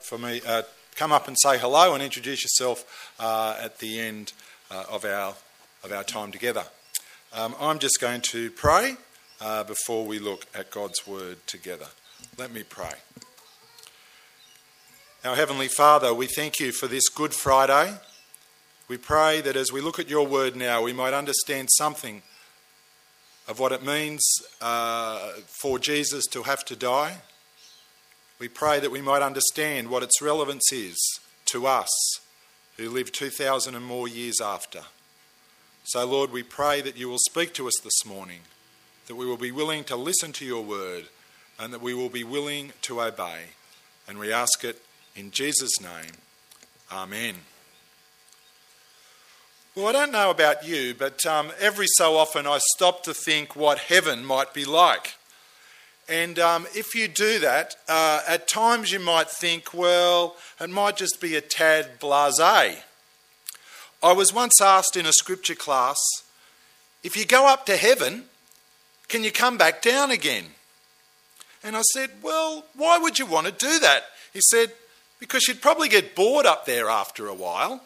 come up and say hello and introduce yourself at the end of our time together. I'm just going to pray before we look at God's word together. Let me pray. Our Heavenly Father, we thank you for this Good Friday. We pray that as we look at your word now, we might understand something of what it means for Jesus to have to die. We pray that we might understand what its relevance is to us who live 2,000 and more years after. So, Lord, we pray that you will speak to us this morning, that we will be willing to listen to your word and that we will be willing to obey. And we ask it in Jesus' name. Amen. Well, I don't know about you, but every so often I stop to think what heaven might be like. And if you do that, at times you might think, well, it might just be a tad blasé. I was once asked in a scripture class, if you go up to heaven, can you come back down again? And I said, well, why would you want to do that? He said, because you'd probably get bored up there after a while.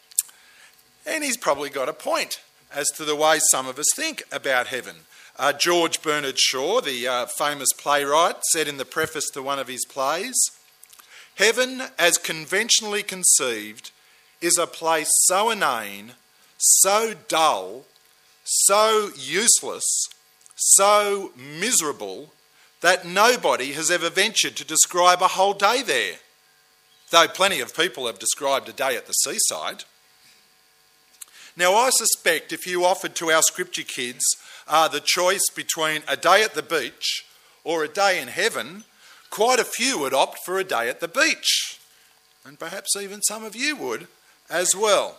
And he's probably got a point as to the way some of us think about heaven. George Bernard Shaw, the famous playwright, said in the preface to one of his plays, "Heaven, as conventionally conceived, is a place so inane, so dull, so useless, so miserable, that nobody has ever ventured to describe a whole day there, though plenty of people have described a day at the seaside." Now, I suspect if you offered to our scripture kids the choice between a day at the beach or a day in heaven, quite a few would opt for a day at the beach. And perhaps even some of you would as well.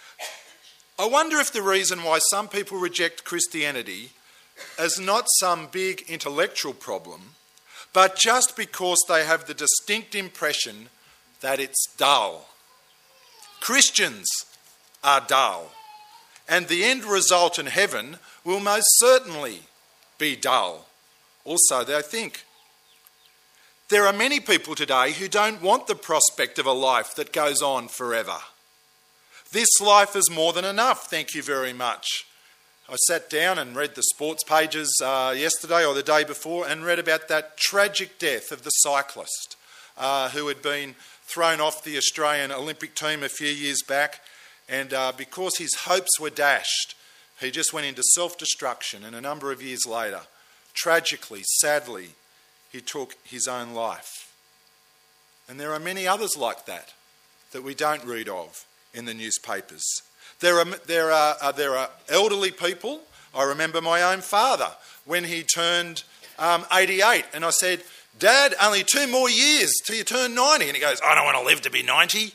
I wonder if the reason why some people reject Christianity is not some big intellectual problem, but just because they have the distinct impression that it's dull. Christians are dull. And the end result in heaven will most certainly be dull. Also, they think. There are many people today who don't want the prospect of a life that goes on forever. This life is more than enough, thank you very much. I sat down and read the sports pages yesterday or the day before and read about that tragic death of the cyclist who had been thrown off the Australian Olympic team a few years back. And because his hopes were dashed, he just went into self-destruction. And a number of years later, tragically, sadly, he took his own life. And there are many others like that we don't read of in the newspapers. There are elderly people. I remember my own father when he turned 88. And I said, "Dad, only 2 more years till you turn 90. And he goes, "I don't want to live to be 90.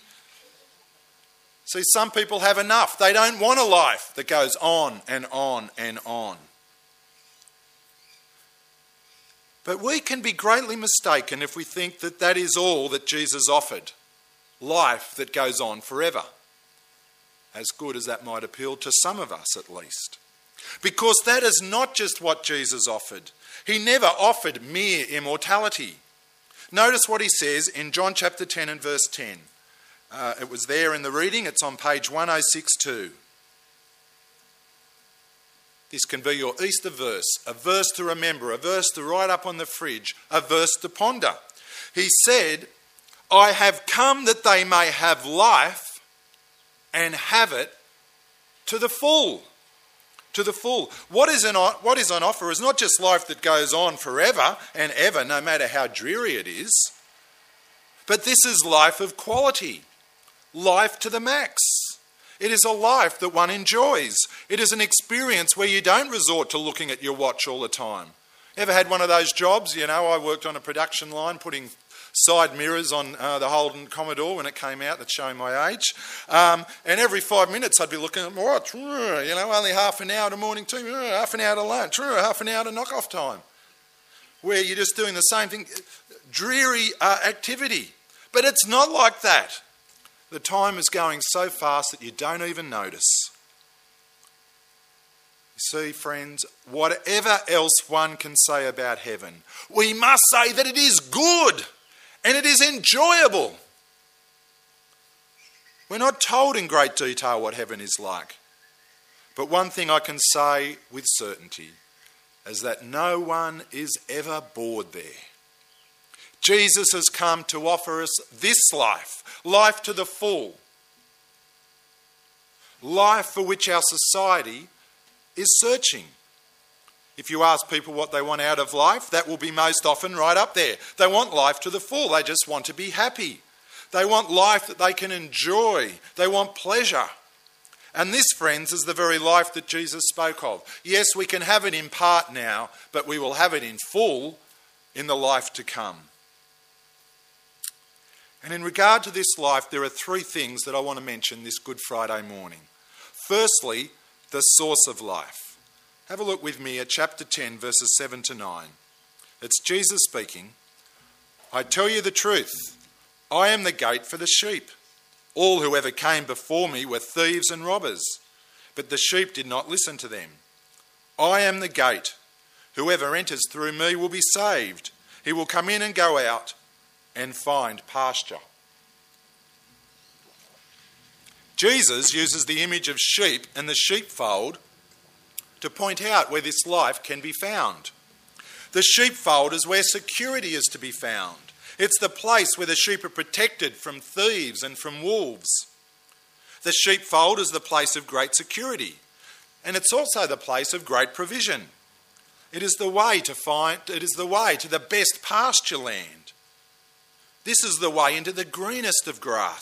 See, some people have enough. They don't want a life that goes on and on and on. But we can be greatly mistaken if we think that that is all that Jesus offered. Life that goes on forever. As good as that might appeal to some of us at least. Because that is not just what Jesus offered. He never offered mere immortality. Notice what he says in John chapter 10 and verse 10. It was there in the reading. It's on page 1062. This can be your Easter verse, a verse to remember, a verse to write up on the fridge, a verse to ponder. He said, "I have come that they may have life and have it to the full." To the full. What is on offer is not just life that goes on forever and ever, no matter how dreary it is, but this is life of quality. Life to the max. It is a life that one enjoys. It is an experience where you don't resort to looking at your watch all the time. Ever had one of those jobs? You know, I worked on a production line putting side mirrors on the Holden Commodore when it came out. That's showing my age. And every 5 minutes I'd be looking at my watch. Only half an hour to morning tea, half an hour to lunch, half an hour to knock-off time. Where you're just doing the same thing. Dreary activity. But it's not like that. The time is going so fast that you don't even notice. You see, friends, whatever else one can say about heaven, we must say that it is good and it is enjoyable. We're not told in great detail what heaven is like. But one thing I can say with certainty is that no one is ever bored there. Jesus has come to offer us this life, life to the full, life for which our society is searching. If you ask people what they want out of life, that will be most often right up there. They want life to the full. They just want to be happy. They want life that they can enjoy. They want pleasure. And this, friends, is the very life that Jesus spoke of. Yes, we can have it in part now, but we will have it in full in the life to come. And in regard to this life, there are three things that I want to mention this Good Friday morning. Firstly, the source of life. Have a look with me at chapter 10, verses 7 to 9. It's Jesus speaking. I tell you the truth, I am the gate for the sheep. All who ever came before me were thieves and robbers, but the sheep did not listen to them. I am the gate. Whoever enters through me will be saved. He will come in and go out and find pasture. Jesus uses the image of sheep and the sheepfold to point out where this life can be found. The sheepfold is where security is to be found. It's the place where the sheep are protected from thieves and from wolves. The sheepfold is the place of great security, and it's also the place of great provision. It is the way to the best pasture land. This is the way into the greenest of grass.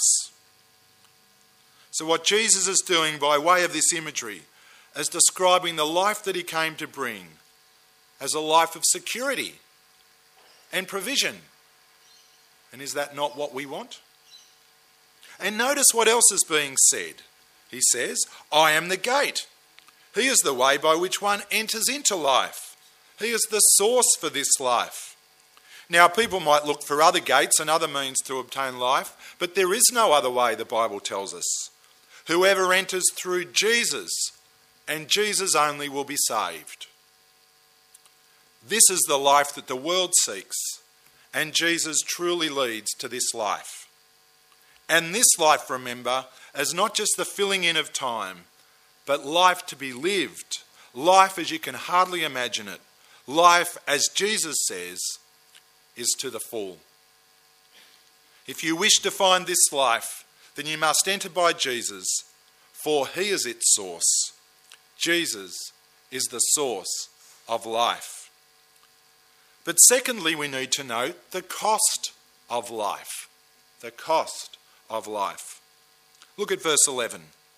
So what Jesus is doing by way of this imagery is describing the life that he came to bring as a life of security and provision. And is that not what we want? And notice what else is being said. He says, I am the gate. He is the way by which one enters into life. He is the source for this life. Now, people might look for other gates and other means to obtain life, but there is no other way, the Bible tells us. Whoever enters through Jesus, and Jesus only, will be saved. This is the life that the world seeks, and Jesus truly leads to this life. And this life, remember, is not just the filling in of time, but life to be lived, life as you can hardly imagine it, life, as Jesus says, is to the full. If you wish to find this life, then you must enter by Jesus, for he is its source. Jesus is the source of life. But secondly, we need to note the cost of life. The cost of life. Look at verse 11.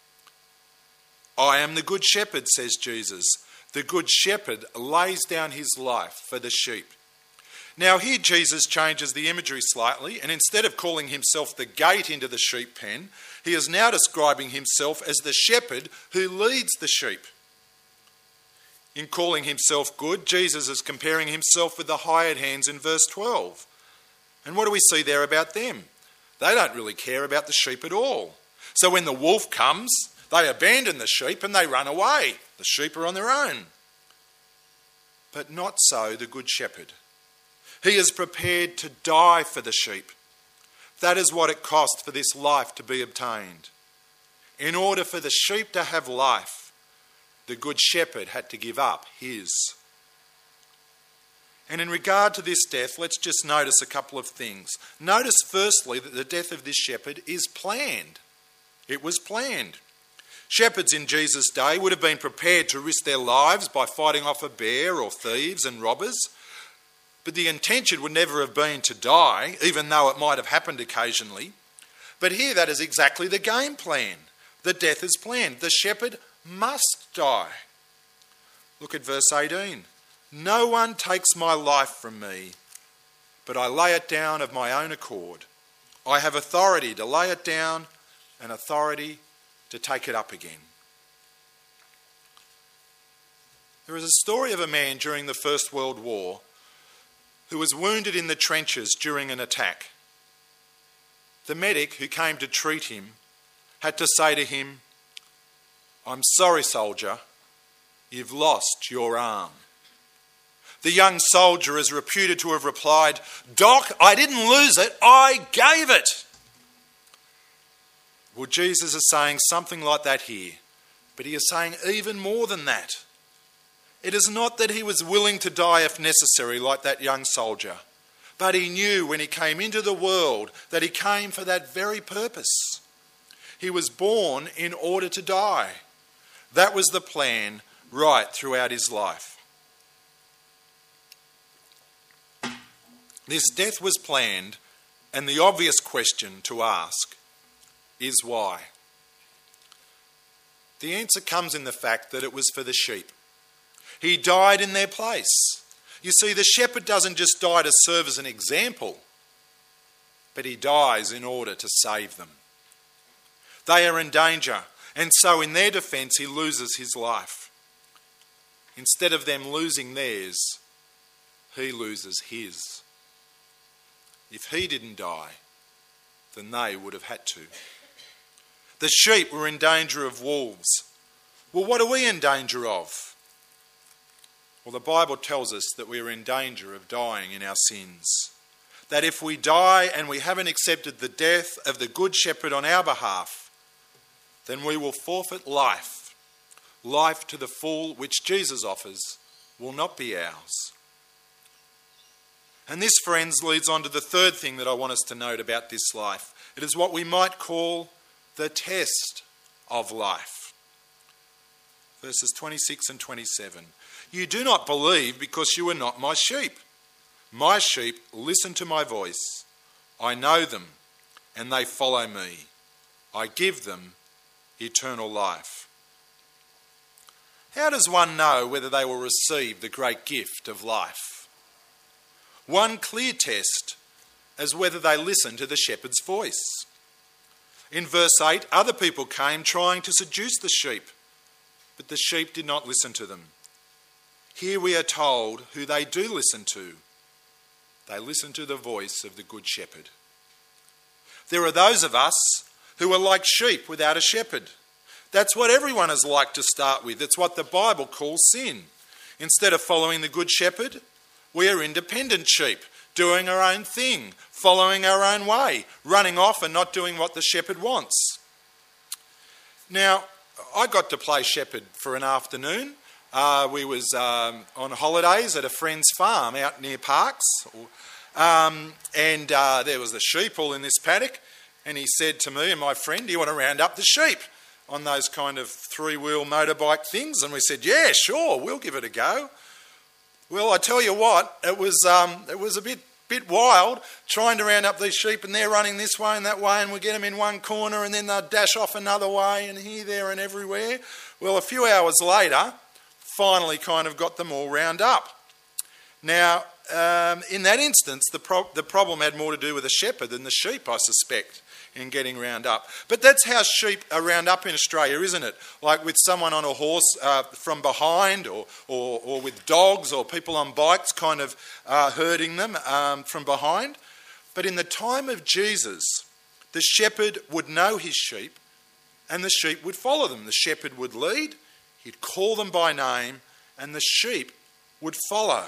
I am the good shepherd, says Jesus. The good shepherd lays down his life for the sheep. Now here Jesus changes the imagery slightly, and instead of calling himself the gate into the sheep pen, he is now describing himself as the shepherd who leads the sheep. In calling himself good, Jesus is comparing himself with the hired hands in verse 12. And what do we see there about them? They don't really care about the sheep at all. So when the wolf comes, they abandon the sheep and they run away. The sheep are on their own. But not so the good shepherd. He is prepared to die for the sheep. That is what it cost for this life to be obtained. In order for the sheep to have life, the good shepherd had to give up his. And in regard to this death, let's just notice a couple of things. Notice firstly that the death of this shepherd is planned. It was planned. Shepherds in Jesus' day would have been prepared to risk their lives by fighting off a bear or thieves and robbers. But the intention would never have been to die, even though it might have happened occasionally. But here that is exactly the game plan. The death is planned. The shepherd must die. Look at verse 18. No one takes my life from me, but I lay it down of my own accord. I have authority to lay it down and authority to take it up again. There is a story of a man during the First World War who was wounded in the trenches during an attack. The medic who came to treat him had to say to him, I'm sorry, soldier, you've lost your arm. The young soldier is reputed to have replied, Doc, I didn't lose it, I gave it. Well, Jesus is saying something like that here, but he is saying even more than that. It is not that he was willing to die if necessary like that young soldier, but he knew when he came into the world that he came for that very purpose. He was born in order to die. That was the plan right throughout his life. This death was planned, and the obvious question to ask is why? The answer comes in the fact that it was for the sheep. He died in their place. You see, the shepherd doesn't just die to serve as an example, but he dies in order to save them. They are in danger, and so in their defence he loses his life. Instead of them losing theirs, he loses his. If he didn't die, then they would have had to. The sheep were in danger of wolves. Well, what are we in danger of? Well, the Bible tells us that we are in danger of dying in our sins. That if we die and we haven't accepted the death of the Good Shepherd on our behalf, then we will forfeit life. Life to the full, which Jesus offers, will not be ours. And this, friends, leads on to the third thing that I want us to note about this life. It is what we might call the test of life. Verses 26 and 27. You do not believe because you are not my sheep. My sheep listen to my voice. I know them and they follow me. I give them eternal life. How does one know whether they will receive the great gift of life? One clear test is whether they listen to the shepherd's voice. In verse 8, other people came trying to seduce the sheep, but the sheep did not listen to them. Here we are told who they do listen to. They listen to the voice of the Good Shepherd. There are those of us who are like sheep without a shepherd. That's what everyone is like to start with. It's what the Bible calls sin. Instead of following the Good Shepherd, we are independent sheep, doing our own thing, following our own way, running off and not doing what the shepherd wants. Now, I got to play shepherd for an afternoon. We was on holidays at a friend's farm out near Parks. And there was the sheep all in this paddock. And he said to me and my friend, do you want to round up the sheep on those kind of three-wheel motorbike things? And we said, yeah, sure, we'll give it a go. Well, I tell you what, it was a bit wild trying to round up these sheep, and they're running this way and that way, and we get them in one corner and then they'll dash off another way and here, there and everywhere. Well, a few hours later, finally kind of got them all round up. Now, in that instance, the problem had more to do with the shepherd than the sheep, I suspect, in getting round up. But that's how sheep are round up in Australia, isn't it? Like with someone on a horse from behind, or with dogs or people on bikes kind of herding them from behind. But in the time of Jesus, the shepherd would know his sheep and the sheep would follow them. The shepherd would lead, he'd call them by name, and the sheep would follow.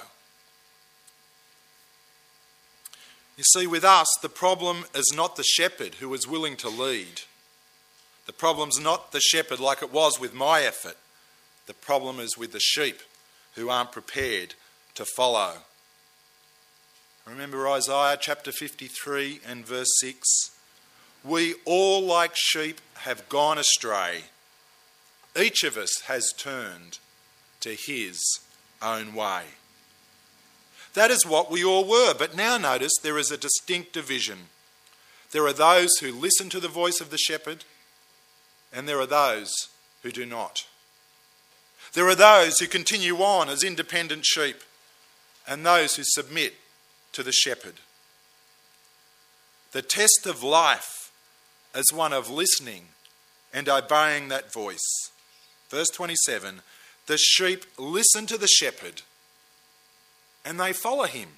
You see, with us, the problem is not the shepherd who is willing to lead. The problem's not the shepherd like it was with my effort. The problem is with the sheep who aren't prepared to follow. Remember Isaiah chapter 53 and verse 6? We all like sheep have gone astray. Each of us has turned to his own way. That is what we all were, but now notice there is a distinct division. There are those who listen to the voice of the shepherd, and there are those who do not. There are those who continue on as independent sheep, and those who submit to the shepherd. The test of life is one of listening and obeying that voice. Verse 27, the sheep listen to the shepherd, and they follow him.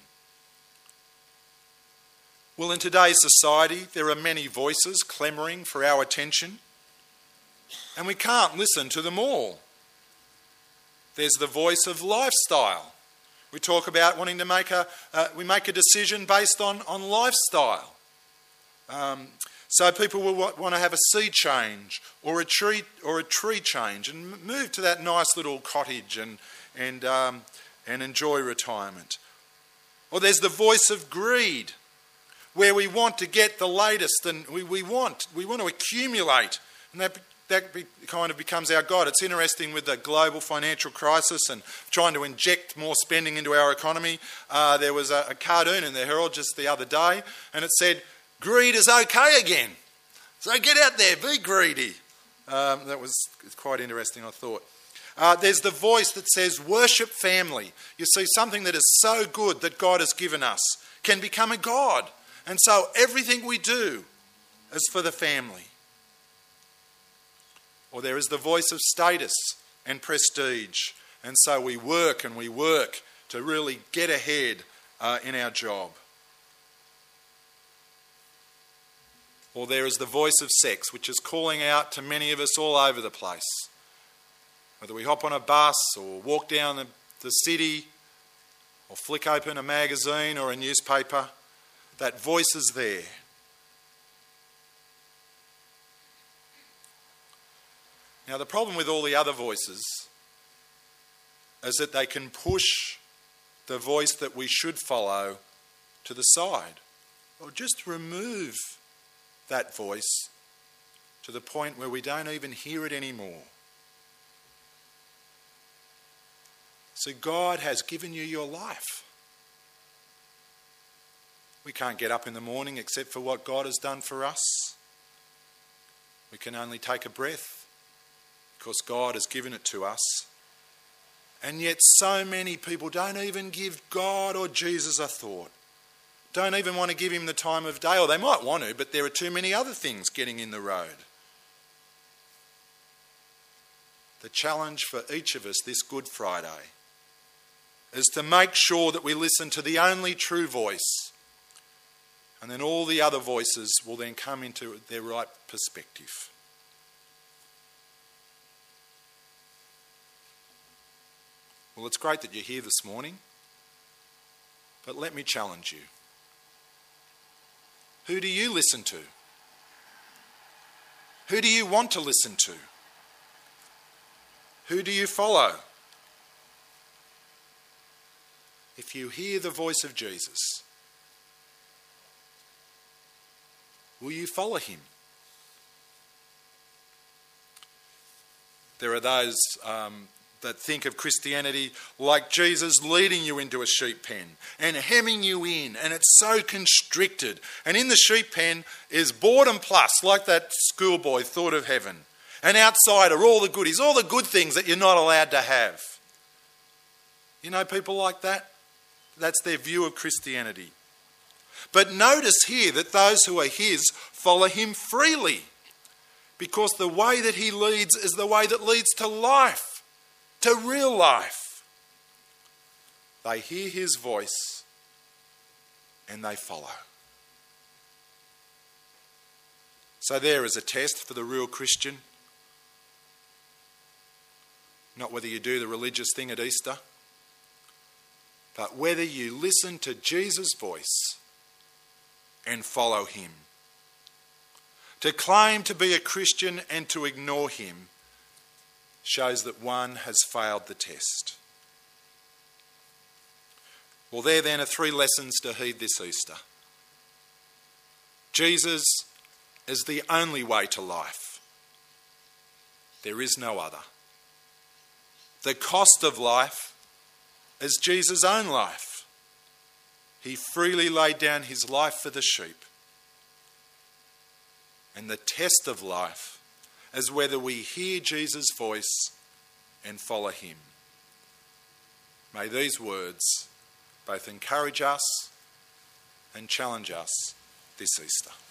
Well, in today's society, there are many voices clamouring for our attention, and we can't listen to them all. There's the voice of lifestyle. We talk about wanting to make a decision based on lifestyle. So people will want to have a sea change or a tree change and move to that nice little cottage and enjoy retirement. Or there's the voice of greed, where we want to get the latest and we want to accumulate, and that kind of becomes our God. It's interesting with the global financial crisis and trying to inject more spending into our economy. There was a cartoon in the Herald just the other day, and it said, "Greed is okay again. So get out there, be greedy." That was quite interesting, I thought. There's the voice that says, "Worship family." You see, something that is so good that God has given us can become a God. And so everything we do is for the family. Or there is the voice of status and prestige. And so we work to really get ahead in our job. Or there is the voice of sex, which is calling out to many of us all over the place. Whether we hop on a bus or walk down the city or flick open a magazine or a newspaper, that voice is there. Now, the problem with all the other voices is that they can push the voice that we should follow to the side, or just remove that voice to the point where we don't even hear it anymore. So God has given you your life. We can't get up in the morning except for what God has done for us. We can only take a breath because God has given it to us. And yet so many people don't even give God or Jesus a thought. Don't even want to give him the time of day, or they might want to, but there are too many other things getting in the road. The challenge for each of us this Good Friday is to make sure that we listen to the only true voice, and then all the other voices will then come into their right perspective. Well, it's great that you're here this morning, but let me challenge you. Who do you listen to? Who do you want to listen to? Who do you follow? If you hear the voice of Jesus, will you follow him? There are those that think of Christianity like Jesus leading you into a sheep pen and hemming you in, and it's so constricted. And in the sheep pen is boredom plus, like that schoolboy thought of heaven. And outside are all the goodies, all the good things that you're not allowed to have. You know people like that? That's their view of Christianity. But notice here that those who are his follow him freely, because the way that he leads is the way that leads to life. To real life. They hear his voice and they follow. So there is a test for the real Christian. Not whether you do the religious thing at Easter, but whether you listen to Jesus' voice and follow him. To claim to be a Christian and to ignore him shows that one has failed the test. Well, there then are 3 lessons to heed this Easter. Jesus is the only way to life. There is no other. The cost of life is Jesus' own life. He freely laid down his life for the sheep. And the test of life is whether we hear Jesus' voice and follow him. May these words both encourage us and challenge us this Easter.